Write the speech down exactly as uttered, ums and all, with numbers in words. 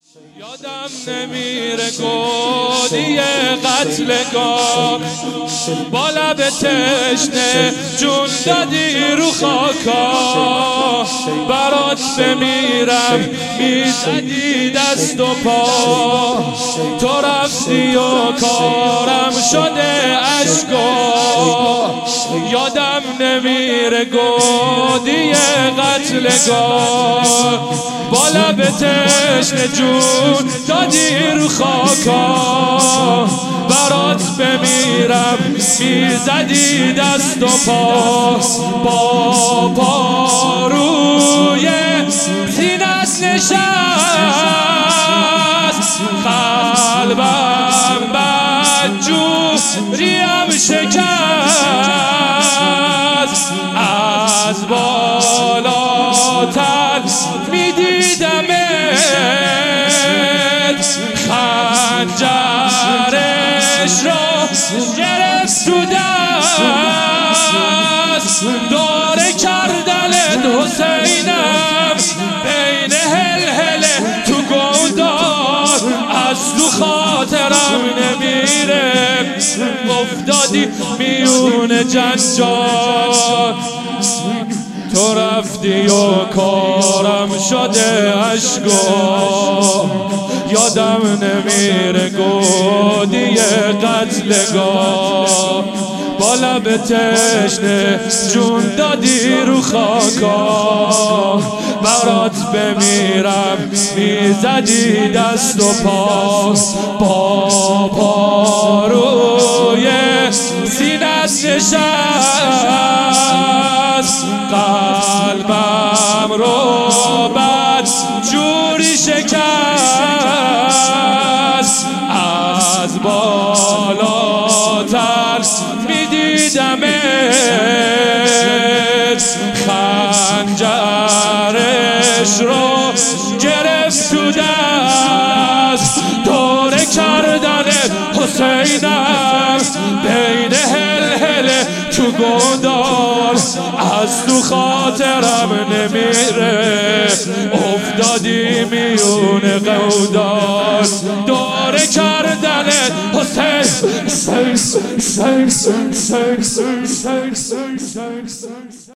یادم نمیره گودی قتلگاه با لب تشنه جون دادی رو خاکا برات بمیرم میزدی دست و پا تو رفتی و کارم شده عشقا یادم نمیره گودی قتلگاه با لب تشنه جون دادی رو خاکا برات بمیرم میزدی دست و پا با پاروی سینت نشست قلبم بدجوریم شکست از بالاتر میدیدمت خنجرش را گرفت تو دست داره کردنت حسینم بین هلهله تو گودار از تو خاطرم نمیره افتادی میون جنجال تو رفتی و کارم شده عشقا یادم نمیره گودی قتلگاه با لب تشنه جون دادی رو خاکا برات بمیرم میزدی دست و پا با پاروی سینت نشست قلبم رو بد جوری شکست از بالاتر میدیدمت خنجرش رو گرفت تو دست دوره کردنت حسینم بین هلهله تو گودار از تو خاطرم نمیره افتادی میون گودار دوره کردنت حسین